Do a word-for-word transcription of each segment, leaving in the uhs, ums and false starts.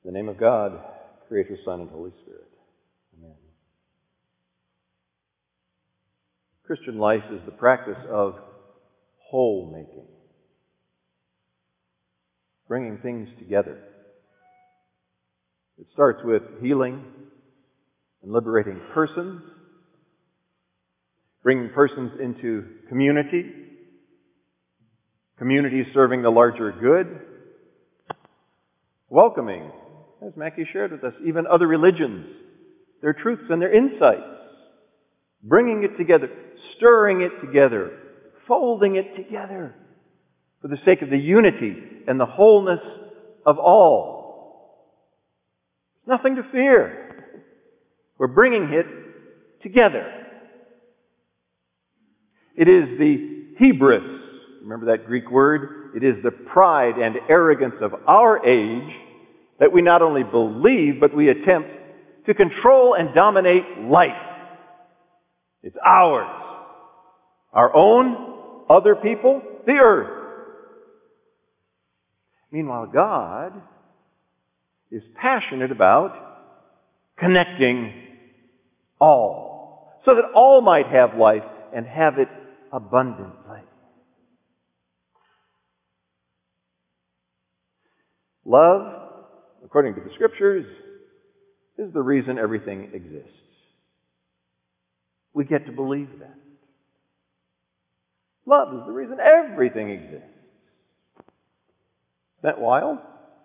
In the name of God, Creator, Son, and Holy Spirit. Amen. Christian life is the practice of whole making, bringing things together. It starts with healing and liberating persons, bringing persons into community, community serving the larger good, welcoming, as Mackie shared with us, even other religions, their truths and their insights, bringing it together, stirring it together, folding it together for the sake of the unity and the wholeness of all. Nothing to fear. We're bringing it together. It is the hubris, remember that Greek word? It is the pride and arrogance of our age that we not only believe, but we attempt to control and dominate life. It's ours. Our own, other people, the earth. Meanwhile, God is passionate about connecting all, so that all might have life and have it abundantly. Love, according to the Scriptures, is the reason everything exists. We get to believe that. Love is the reason everything exists. Isn't that wild?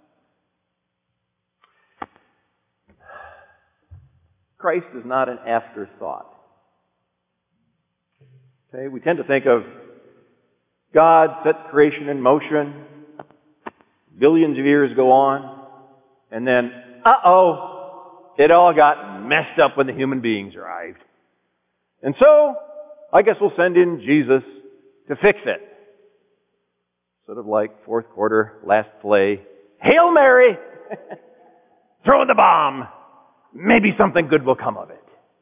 Christ is not an afterthought. Okay, we tend to think of God set creation in motion, billions of years go on, and then, uh-oh, it all got messed up when the human beings arrived. And so, I guess we'll send in Jesus to fix it. Sort of like fourth quarter, last play, Hail Mary! Throw the bomb! Maybe something good will come of it.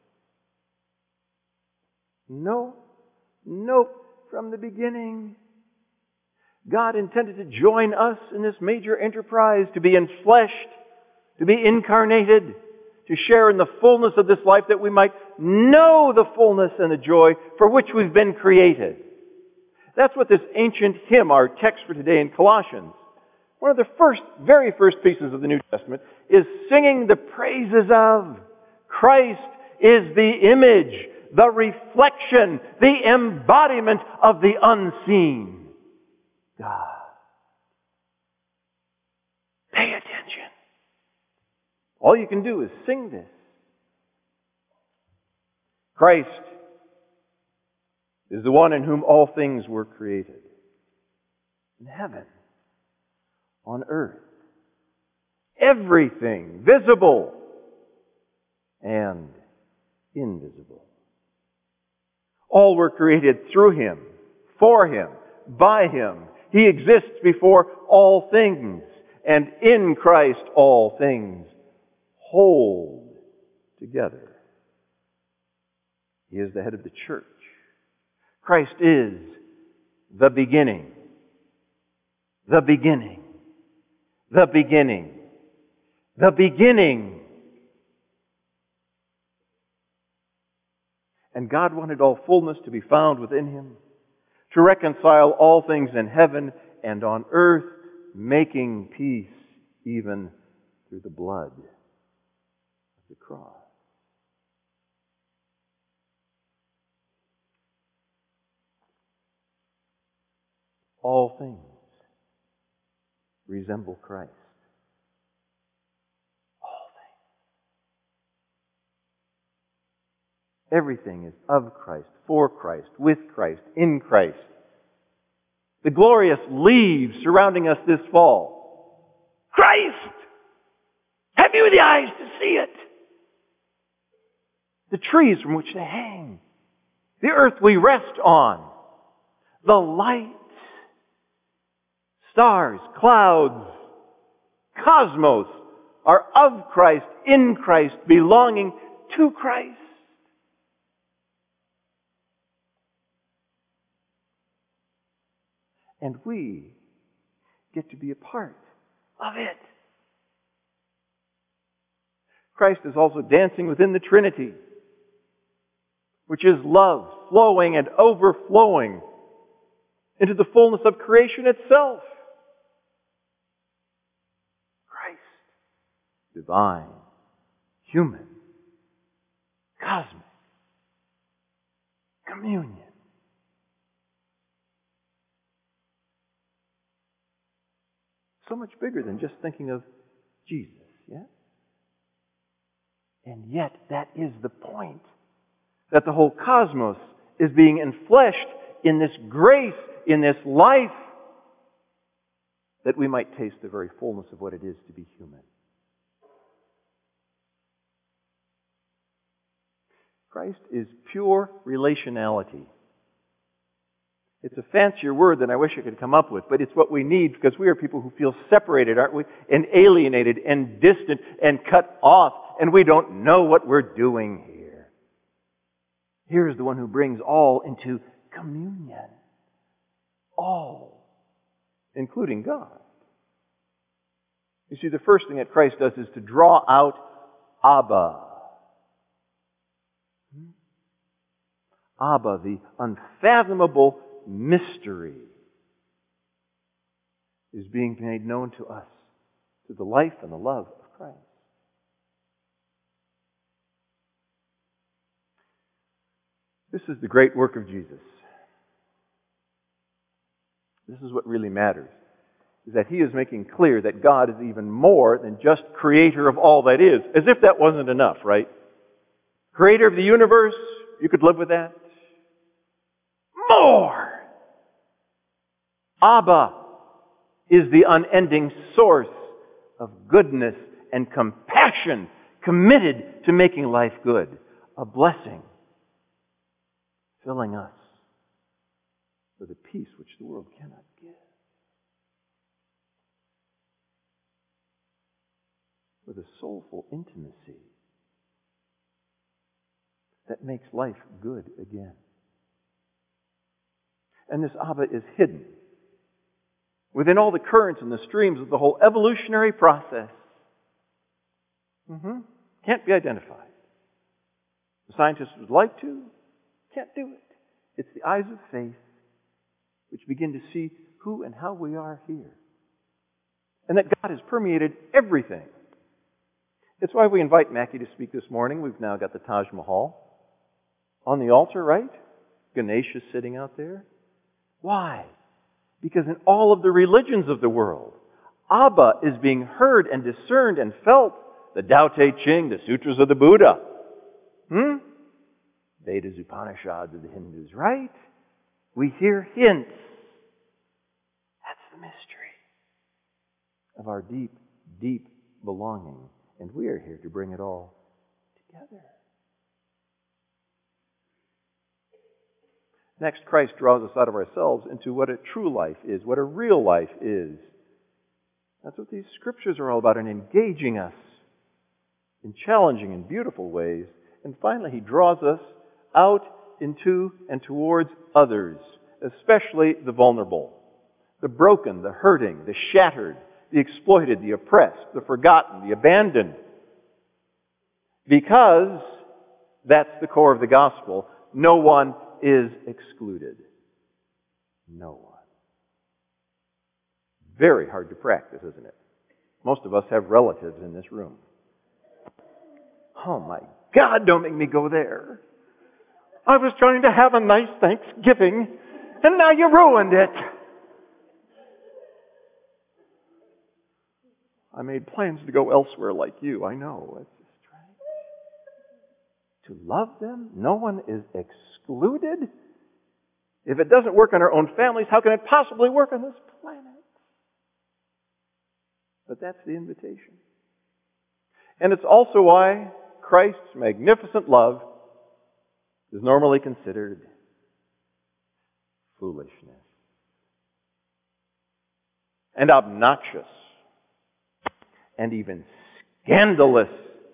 No, nope, from the beginning. God intended to join us in this major enterprise, to be enfleshed, to be incarnated, to share in the fullness of this life that we might know the fullness and the joy for which we've been created. That's what this ancient hymn, our text for today in Colossians, one of the first, very first pieces of the New Testament, is singing the praises of. Christ is the image, the reflection, the embodiment of the unseen God. Pay attention. All you can do is sing this. Christ is the one in whom all things were created. In heaven, on earth, everything visible and invisible. All were created through Him, for Him, by Him. He exists before all things, and in Christ all things hold together. He is the head of the church. Christ is the beginning. The beginning. The beginning. The beginning. And God wanted all fullness to be found within Him, to reconcile all things in heaven and on earth, making peace even through the blood of the cross. All things resemble Christ. All things. Everything is of Christ, for Christ, with Christ, in Christ. The glorious leaves surrounding us this fall. Christ! Have you the eyes to see it? The trees from which they hang. The earth we rest on. The light. Stars, clouds, cosmos are of Christ, in Christ, belonging to Christ. And we get to be a part of it. Christ is also dancing within the Trinity, which is love flowing and overflowing into the fullness of creation itself. Christ, divine, human, cosmic, communion. So much bigger than just thinking of Jesus, yeah? And yet, that is the point. That the whole cosmos is being enfleshed in this grace, in this life, that we might taste the very fullness of what it is to be human. Christ is pure relationality. It's a fancier word than I wish I could come up with, but it's what we need because we are people who feel separated, aren't we? And alienated and distant and cut off, and we don't know what we're doing here. Here is the one who brings all into communion. All, including God. You see, the first thing that Christ does is to draw out Abba. Abba, the unfathomable mystery, is being made known to us through the life and the love of Christ. This is the great work of Jesus. This is what really matters, is that He is making clear that God is even more than just creator of all that is. As if that wasn't enough, right? Creator of the universe, you could live with that. More! Abba is the unending source of goodness and compassion, committed to making life good, a blessing, filling us with a peace which the world cannot give. With a soulful intimacy that makes life good again. And this Abba is hidden within all the currents and the streams of the whole evolutionary process. Mm-hmm. Can't be identified. The scientists would like to, can't do it. It's the eyes of faith which begin to see who and how we are here. And that God has permeated everything. It's why we invite Mackie to speak this morning. We've now got the Taj Mahal on the altar, right? Ganesh is sitting out there. Why? Because in all of the religions of the world, Abba is being heard and discerned and felt. The Tao Te Ching, the Sutras of the Buddha. Hmm? Vedas, Upanishads of the Hindus, right? We hear hints. That's the mystery of our deep, deep belonging. And we are here to bring it all together. Next, Christ draws us out of ourselves into what a true life is, what a real life is. That's what these scriptures are all about, in engaging us in challenging and beautiful ways. And finally, He draws us out into and towards others, especially the vulnerable, the broken, the hurting, the shattered, the exploited, the oppressed, the forgotten, the abandoned. Because that's the core of the gospel. No one is excluded. No one. Very hard to practice, isn't it? Most of us have relatives in this room. Oh my God, don't make me go there. I was trying to have a nice Thanksgiving, and now you ruined it. I made plans to go elsewhere like you, I know. It's just right. To love them, no one is excluded. If it doesn't work on our own families, how can it possibly work on this planet? But that's the invitation. And it's also why Christ's magnificent love is normally considered foolishness and obnoxious and even scandalous.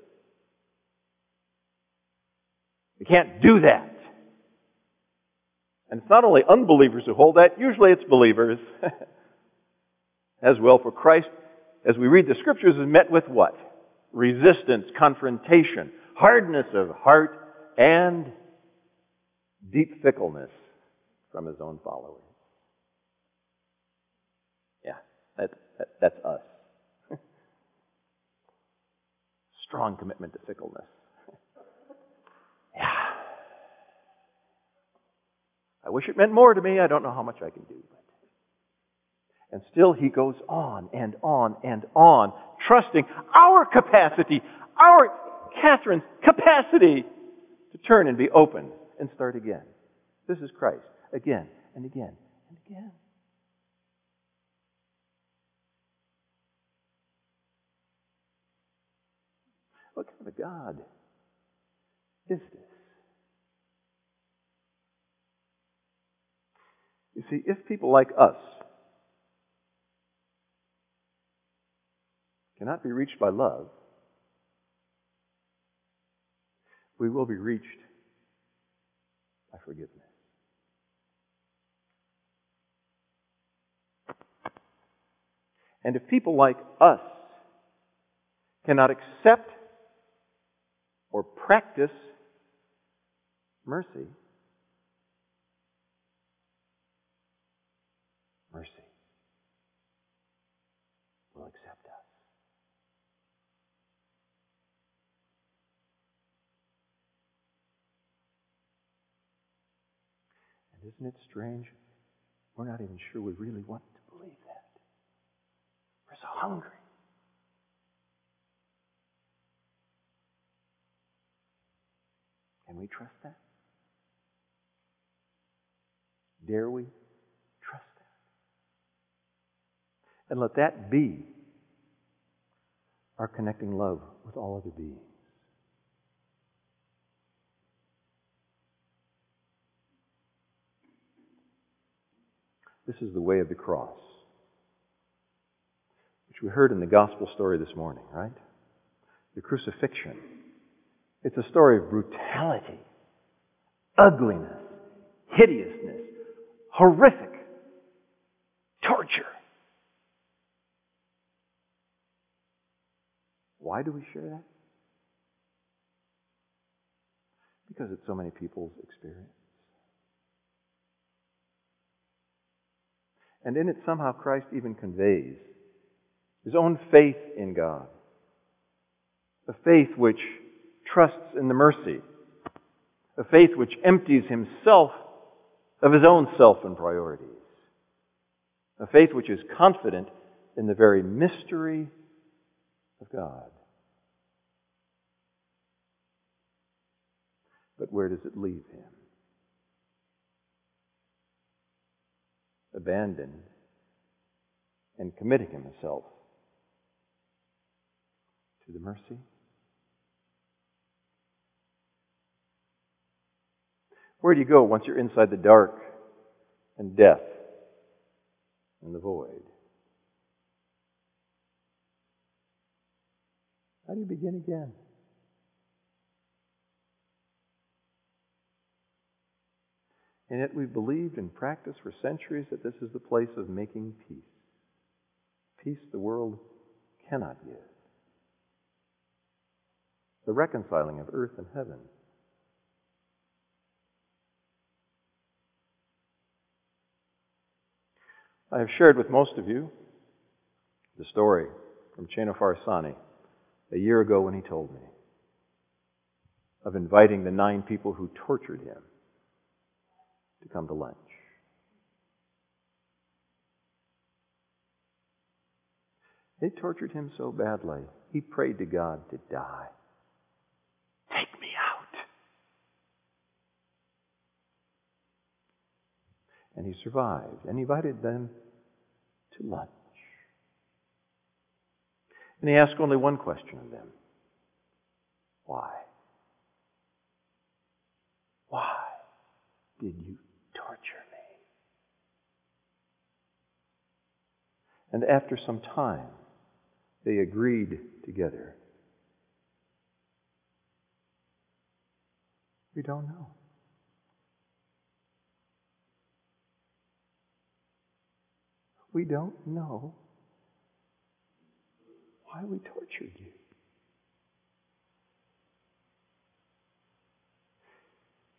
You can't do that. And it's not only unbelievers who hold that, usually it's believers as well. For Christ, as we read the Scriptures, is met with what? resistance, confrontation, hardness of heart, and deep fickleness from his own followers. Yeah, that, that, that's us. Strong commitment to fickleness. Yeah. I wish it meant more to me. I don't know how much I can do. But... And still he goes on and on and on, trusting our capacity, our Catherine's capacity to turn and be open and start again. This is Christ, again and again and again. What kind of a God is this? You see, if people like us cannot be reached by love, we will be reached by forgiveness. And if people like us cannot accept or practice mercy, mercy will accept us. And isn't it strange? We're not even sure we really want to believe that. We're so hungry. Can we trust that? Dare we trust that? And let that be our connecting love with all other beings. This is the way of the cross, which we heard in the gospel story this morning, right? The crucifixion. It's a story of brutality, ugliness, hideousness, horrific torture. Why do we share that? Because it's so many people's experience. And in it somehow Christ even conveys his own faith in God. A faith which trusts in the mercy. A faith which empties himself of his own self and priorities. A faith which is confident in the very mystery of God. But where does it leave him? Abandoned and committing himself to the mercy. Where do you go once you're inside the dark and death and the void? How do you begin again? And yet we've believed and practiced for centuries that this is the place of making peace. Peace the world cannot give. The reconciling of earth and heaven. I have shared with most of you the story from Cheno Farasani a year ago when he told me of inviting the nine people who tortured him to come to lunch. They tortured him so badly, he prayed to God to die. Take me out. And he survived and invited them to lunch. And he asked only one question of them. Why? Why did you torture me? And after some time, they agreed together. We don't know. We don't know why we tortured you.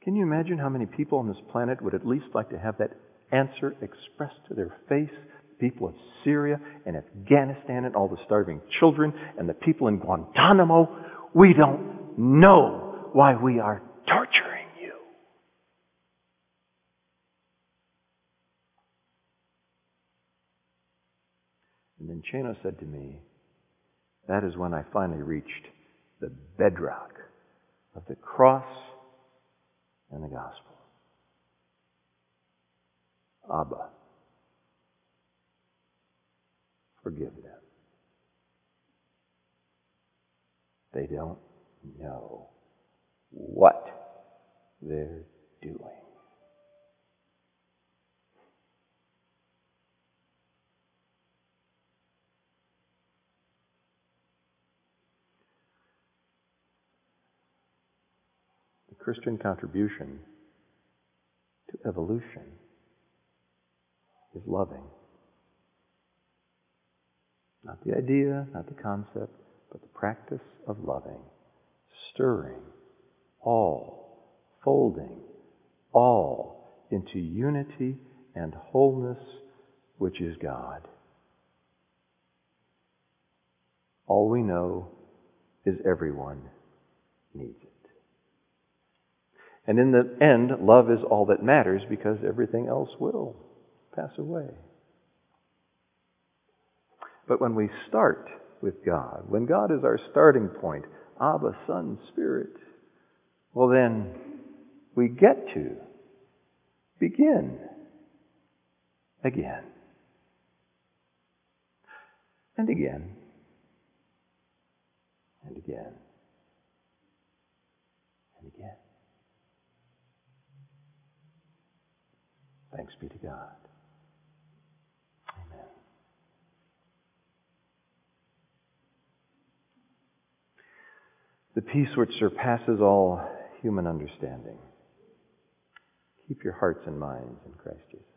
Can you imagine how many people on this planet would at least like to have that answer expressed to their face? The people of Syria and Afghanistan and all the starving children and the people in Guantanamo. We don't know why we are torturing you. And then Chano said to me, that is when I finally reached the bedrock of the cross and the gospel. Abba, forgive them. They don't know what they're doing. The Christian contribution to evolution is loving. Not the idea, not the concept, but the practice of loving, stirring all, folding all into unity and wholeness, which is God. All we know is everyone needs it. And in the end, love is all that matters because everything else will pass away. But when we start with God, when God is our starting point, Abba, Son, Spirit, well then we get to begin again and again and again and again. Thanks be to God. Amen. The peace which surpasses all human understanding. Keep your hearts and minds in Christ Jesus.